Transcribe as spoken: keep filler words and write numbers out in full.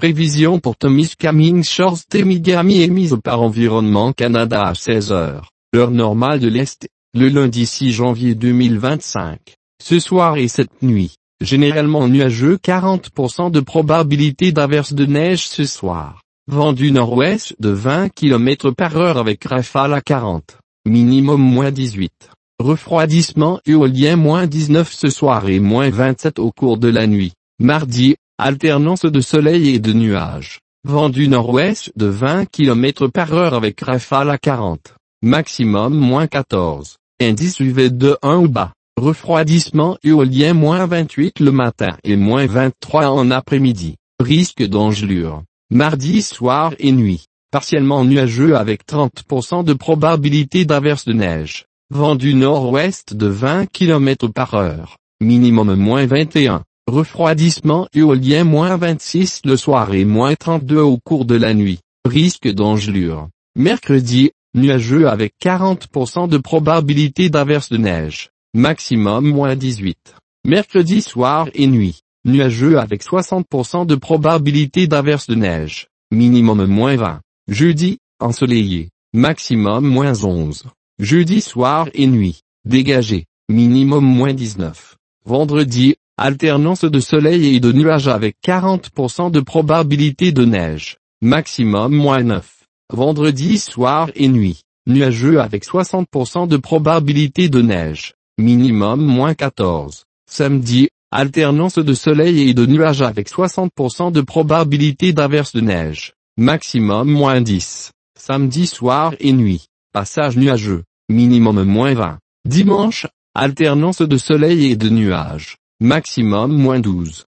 Prévision pour Temiskaming Shores. Temigami émise par Environnement Canada à seize heures, heure normale de l'Est, le lundi six janvier deux mille vingt-cinq. Ce soir et cette nuit, généralement nuageux, quarante pour cent de probabilité d'averse de neige ce soir. Vent du nord-ouest de vingt kilomètres par heure avec rafale à quarante. Minimum moins dix-huit. Refroidissement éolien moins dix-neuf ce soir et moins vingt-sept au cours de la nuit. Mardi, alternance de soleil et de nuages. Vent du nord-ouest de vingt kilomètres par heure avec rafale à quarante. Maximum moins quatorze. Indice U V de un ou bas. Refroidissement éolien moins vingt-huit le matin et moins vingt-trois en après-midi. Risque d'engelure. Mardi soir et nuit. Partiellement nuageux avec trente pour cent de probabilité d'averse de neige. Vent du nord-ouest de vingt kilomètres par heure. Minimum moins vingt et un. Refroidissement éolien moins vingt-six le soir et moins trente-deux au cours de la nuit. Risque d'engelure. Mercredi, nuageux avec quarante pour cent de probabilité d'averse de neige. Maximum moins dix-huit. Mercredi soir et nuit. Nuageux avec soixante pour cent de probabilité d'averse de neige. Minimum moins vingt. Jeudi, ensoleillé. Maximum moins onze. Jeudi soir et nuit. Dégagé. Minimum moins dix-neuf. Vendredi, alternance de soleil et de nuages avec quarante pour cent de probabilité de neige. Maximum moins neuf. Vendredi soir et nuit. Nuageux avec soixante pour cent de probabilité de neige. Minimum moins quatorze. Samedi, alternance de soleil et de nuages avec soixante pour cent de probabilité d'averse de neige. Maximum moins dix. Samedi soir et nuit. Passage nuageux. Minimum moins vingt. Dimanche, alternance de soleil et de nuages. Maximum moins douze.